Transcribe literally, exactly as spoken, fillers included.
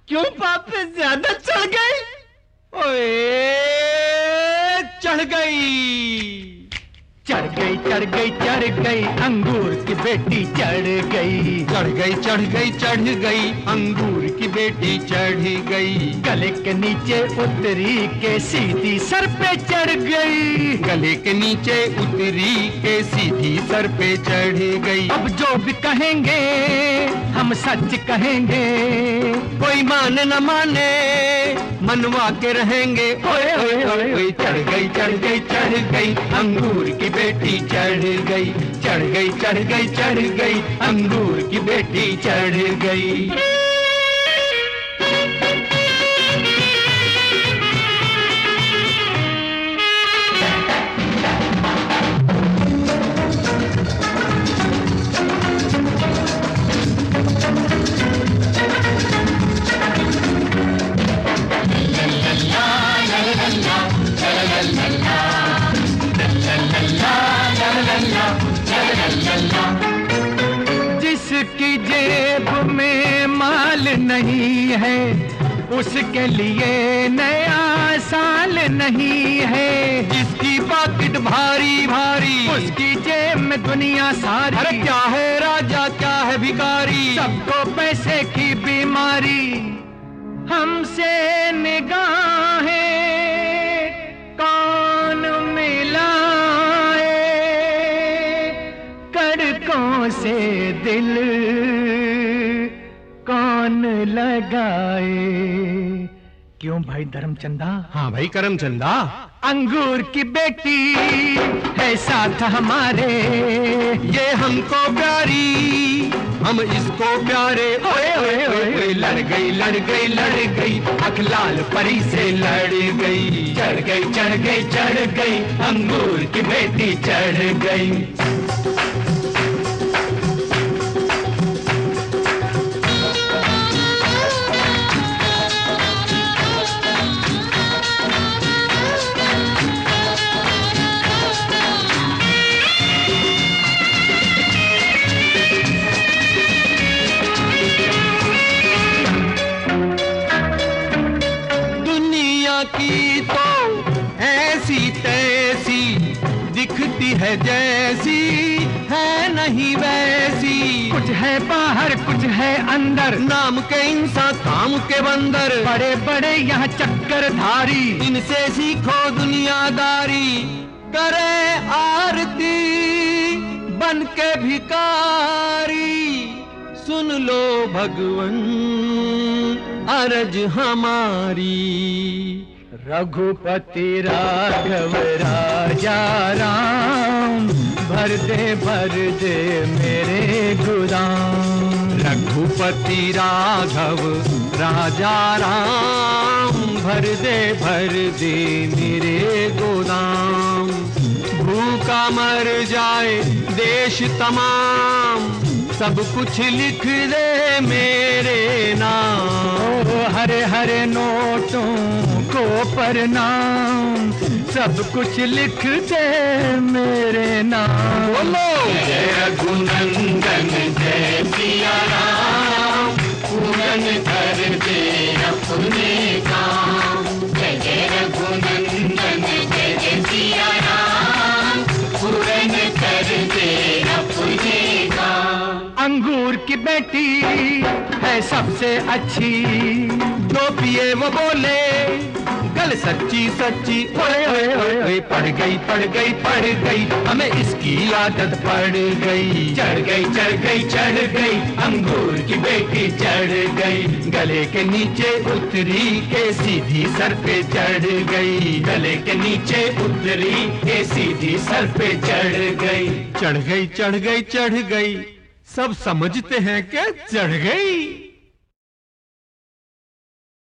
क्यों पाप पे ज्यादा चढ़ गई? ओए चढ़ गई, चढ़ गई चढ़ गई चढ़ गई अंगूर की बेटी चढ़ गई, चढ़ गई चढ़ गई चढ़ गई अंगूर की बेटी चढ़ गई। गले के नीचे उतरी के सीधी सर पे चढ़ गई, गले के नीचे उतरी के सीधी सर पे चढ़ गई। अब जो भी कहेंगे हम सच कहेंगे, कोई माने न माने मनवा के रहेंगे। ओए ओए ओए ओए चढ़ गई चढ़ गई चढ़ गई अंगूर की बेटी चढ़ गई, चढ़ गई चढ़ गई चढ़ गई अंगूर की बेटी चढ़ गई। जिसकी जेब में माल नहीं है उसके लिए नया साल नहीं है, जिसकी पॉकेट भारी भारी उसकी जेब में दुनिया सारी। अरे क्या है राजा क्या है भिखारी, सबको पैसे की बीमारी। हमसे निगाहें कौन मिलाए, कड़कों से दिल कौन लगाए। क्यों भाई धर्मचंदा? हाँ भाई करमचंदा। अंगूर की बेटी है साथ हमारे, ये हमको प्यारी हम इसको प्यारे। ओए ओए ओए ओए लड़ गई लड़ गई लड़ गई अखलाल परी से लड़ गई, चढ़ गई चढ़ गई चढ़ गई अंगूर की बेटी चढ़ गई। की तो ऐसी तैसी दिखती है जैसी है नहीं वैसी, कुछ है बाहर कुछ है अंदर, नाम के इंसान काम के बंदर, बड़े बड़े यहाँ चक्कर धारी। इनसे सीखो दुनियादारी, करे आरती बन के भिकारी। सुन लो भगवन अरज हमारी, रघुपति राघव राजा राम भर दे भर दे मेरे गोदाम। रघुपति राघव राजा राम भर दे भर दे मेरे गोदाम। भूखा मर जाए देश तमाम, सब कुछ लिख दे मेरे नाम। हरे हरे नोटों को प्रणाम, सब कुछ लिख दे मेरे नाम। बोलो जय रघुनंदन जय सिया राम, पूरन कर दे अपने काम। जय जय रघुनंदन जय जय सिया राम, पूरन कर दे अपने काम। अंगूर की बेटी है सबसे अच्छी, जो पिए वो बोले गल सच्ची सच्ची। ओए ओए ओए ओए पड़ गई पड़ गई पड़ गई हमें इसकी आदत पड़ गई। चढ़ गई चढ़ गई चढ़ गई अंगूर की बेटी चढ़ गई, गले के नीचे उतरी के सीधी सर पे चढ़ गई, गले के नीचे उतरी के सीधी सर पे चढ़ गई। चढ़ गई चढ़ गई चढ़ गई सब समझते हैं क्या चढ़ गई।